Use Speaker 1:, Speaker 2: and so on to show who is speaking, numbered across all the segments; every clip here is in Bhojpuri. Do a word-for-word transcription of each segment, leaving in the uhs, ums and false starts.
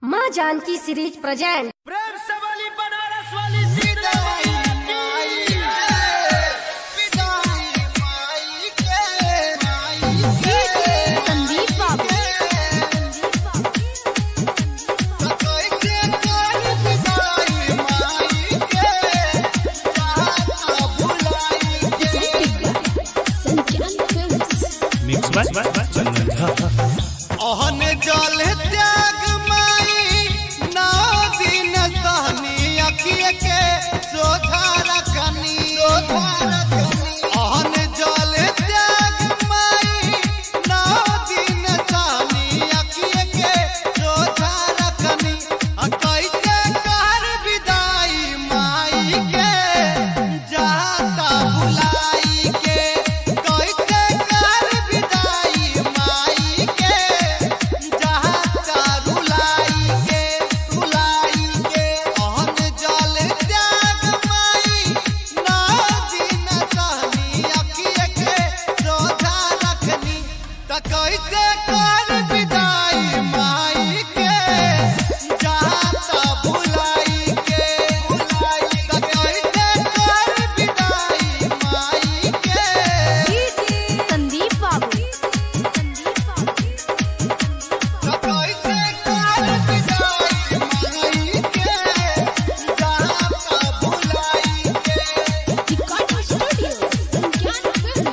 Speaker 1: माँ जानकी सीरीज प्रेजेंट।
Speaker 2: प्रेम से वाली बनारस वाली सीता
Speaker 1: संदीप बाबू।
Speaker 2: ओहन जल त्याग माई नौ दिन सहनी अखिए के सोझा रखनी ओहन जल त्याग माई नौ दिन सहनी अखिए के सोझा रखनी कैसे कर विदाई माई के जाता बुलाई के कैसे कर विदाई माई के जाता रुलाई के रुलाई के ओहन जल त्याग माई नौ दिन सहनी अखिए के सोझा रखनी त कैसे कर विदाई माई के जाता बुलाई के त कैसे कर विदाई माई के
Speaker 1: संदीप बाबू।
Speaker 2: कैसे कर विदाई माई के जाता बुलाई के
Speaker 1: रिकॉर्डिंग स्टूडियो संज्ञान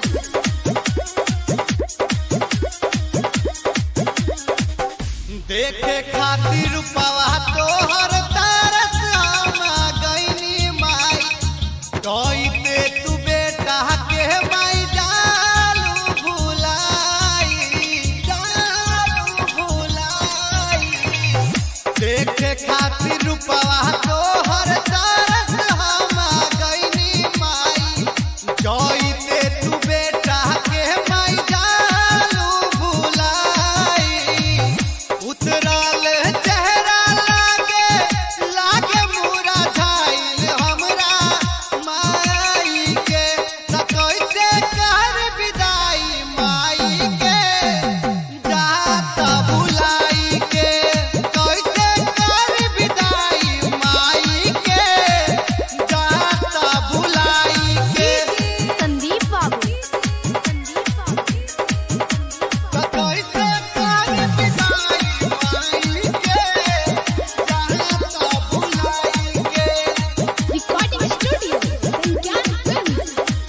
Speaker 1: फिल्म।
Speaker 2: देखे खातिर पवा तोहर तरस हम गईनी माई कहते तू बेटा के माई जालू भुलाई जालू भुलाई देखे खातिर पवा तोहर तरस हम गईनी माई कहते तू बेटा के माई जालू भुलाई उतरल चेहरा लागे लागे मुरा झाइल हमरा माई के त कैसे कर विदाई माई के जाता बुलाई के कैसे कर विदाई माई के जाता बुलाई के
Speaker 1: संदीप बाबू।
Speaker 2: त कैसे कर विदाई माई के जाता बुलाई के
Speaker 1: रिकॉर्डिंग स्टूडियो संज्ञान फिल्म।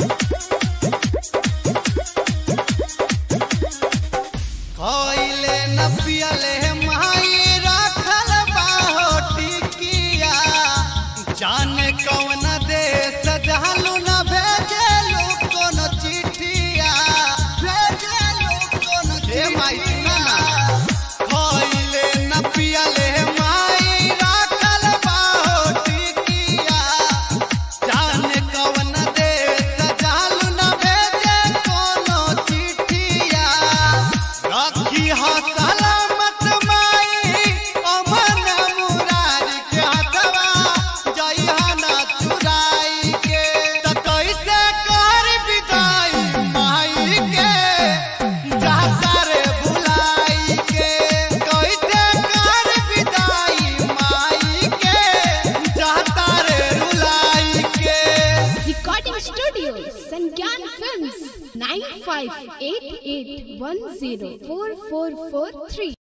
Speaker 2: खइले न पियले माई रखल बाहो टिकिया जाने कौन देश जहलू न भेजेलू कोन चिठिया भेजेलू कोन हे माई सुना ना खइले न पियले माई रखल बाहो टिकिया जाने कौन देश जहलू न भेजे कोनो चिठिया रखी हा सलामत माई अमन मुरारी के हथवा जइहा ना चुराई के त कैसे कर विदाई माई के जाता रे बुलाई के कैसे कर विदाई माई के जाता रे रुलाई के
Speaker 1: recording studio Sangyan films nine five eight eight one zero four four four three.